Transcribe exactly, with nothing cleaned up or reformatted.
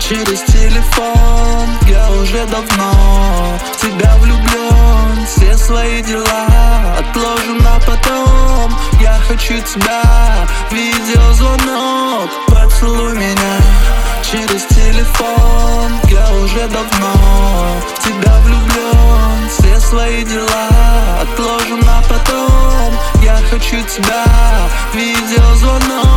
через телефон. Я уже давно в тебя влюблен. Все свои дела отложу на потом. Я хочу тебя, видеозвонок. Поцелуй меня через телефон. Я уже давно в тебя влюблен. Все свои дела отложу на потом. Я хочу тебя, видеозвонок.